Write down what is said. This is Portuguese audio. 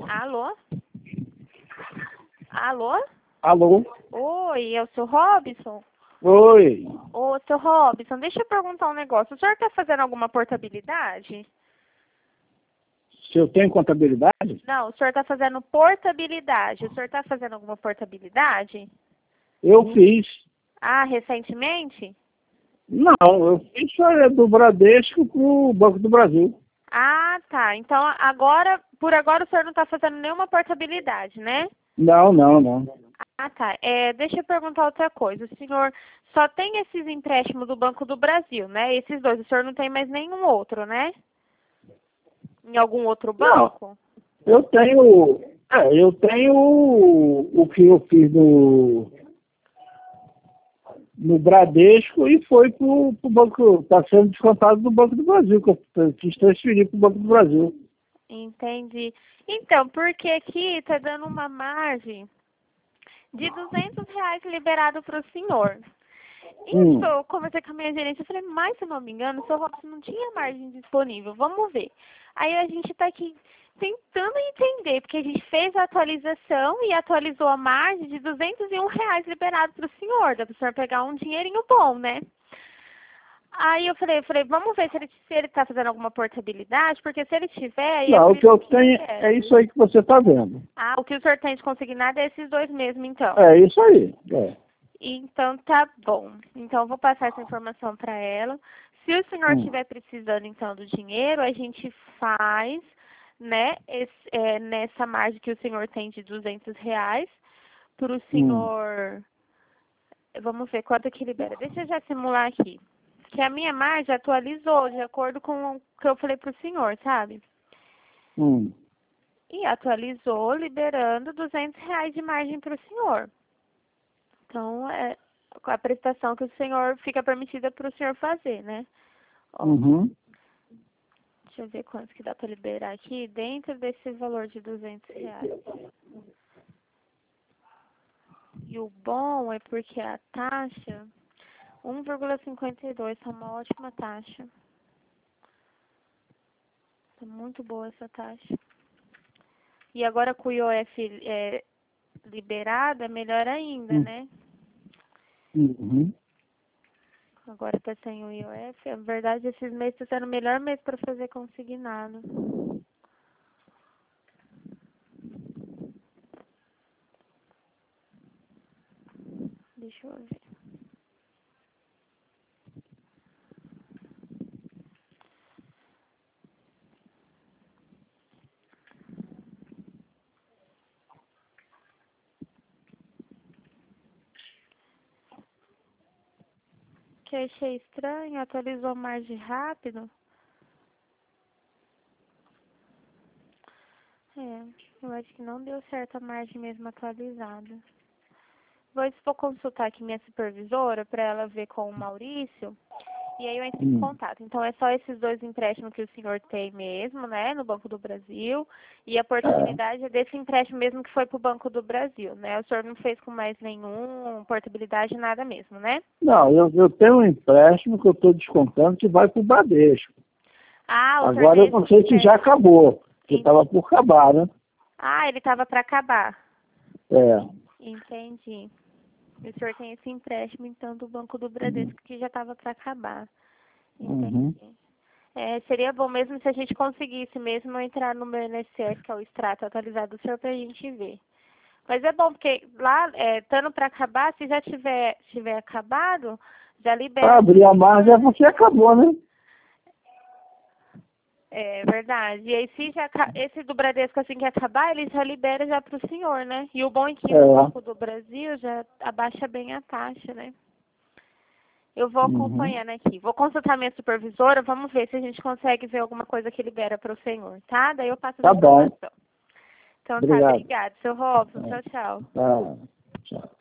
Alô? Alô? Alô? Oi, é o seu Robson? Oi. Ô, seu Robson, deixa eu perguntar um negócio. O senhor está fazendo alguma portabilidade? Se eu tenho contabilidade? Não, o senhor está fazendo portabilidade. O senhor está fazendo alguma portabilidade? Eu fiz. Ah, recentemente? Não, eu fiz do Bradesco pro Banco do Brasil. Ah, tá. Então, agora, por agora, o senhor não está fazendo nenhuma portabilidade, né? Não. Ah, tá. Deixa eu perguntar outra coisa. O senhor só tem esses empréstimos do Banco do Brasil, né? Esses dois. O senhor não tem mais nenhum outro, né? Em algum outro Não, banco? eu tenho. Eu tenho o que eu fiz no Bradesco e foi pro Banco. Está sendo descontado do Banco do Brasil, que eu quis transferir pro Banco do Brasil. Entendi. Então, porque aqui está dando uma margem de R$ 200 liberado para o senhor. Isso, eu conversei com a minha gerente, eu falei, mas se eu não me engano, o seu Robson não tinha margem disponível, vamos ver. Aí a gente está aqui tentando entender, porque a gente fez a atualização e atualizou a margem de R$ 201 liberado para o senhor, dá para o senhor pegar um dinheirinho bom, né? Aí eu falei, vamos ver se ele está fazendo alguma portabilidade, porque se ele tiver, aí é Não, por o que isso eu que eu tenho quero. é isso aí que você está vendo. Ah, o que o senhor tem de consignado é esses dois mesmo, então. É isso aí. É. Então tá bom. Então eu vou passar essa informação para ela. Se o senhor estiver precisando então do dinheiro, a gente faz, né, nessa margem que o senhor tem de R$ 200 para o senhor. Vamos ver quanto que libera. Deixa eu já simular aqui. Que a minha margem atualizou de acordo com o que eu falei para o senhor, sabe? E atualizou liberando R$ 200 de margem para o senhor. Então, é a prestação que o senhor fica permitida para o senhor fazer, né? Ó, deixa eu ver quanto que dá para liberar aqui dentro desse valor de R$ 200. E o bom é porque a taxa, 1,52, tá uma ótima taxa. Tá muito boa essa taxa. E agora com o IOF liberado, é melhor ainda, né? Agora tá sem o IOF. Na verdade, esses meses tá sendo o melhor mês para fazer consignado. Deixa eu ver. Que eu achei estranho, atualizou a margem rápido. Eu acho que não deu certo a margem mesmo atualizada. Vou consultar aqui minha supervisora para ela ver com o Maurício. E aí eu entro em contato. Então é só esses dois empréstimos que o senhor tem mesmo, né? No Banco do Brasil. E a portabilidade é desse empréstimo mesmo que foi para o Banco do Brasil, né? O senhor não fez com mais nenhum, portabilidade, nada mesmo, né? Não, eu tenho um empréstimo que eu estou descontando que vai para o Bradesco. Ah, o senhor Agora tem eu não esse sei se já empréstimo. acabou, porque estava por acabar, né? Ah, ele estava para acabar. É. Entendi. O senhor tem esse empréstimo, então, do Banco do Bradesco, que já estava para acabar. Entendi. Seria bom mesmo se a gente conseguisse mesmo entrar no meu INSS, que é o extrato atualizado do senhor, para a gente ver. Mas é bom, porque lá, estando para acabar, se já tiver acabado, já libera. Abrir a margem é porque acabou, né? É verdade. E aí, se já, esse do Bradesco, assim que acabar, ele já libera já para o senhor, né? E o bom é que no Banco do Brasil já abaixa bem a taxa, né? Eu vou acompanhando aqui. Vou consultar minha supervisora, vamos ver se a gente consegue ver alguma coisa que libera para o senhor, tá? Daí eu passo essa informação. Bom. Então Obrigado. obrigado. Seu Robson, tchau, tchau. Tchau.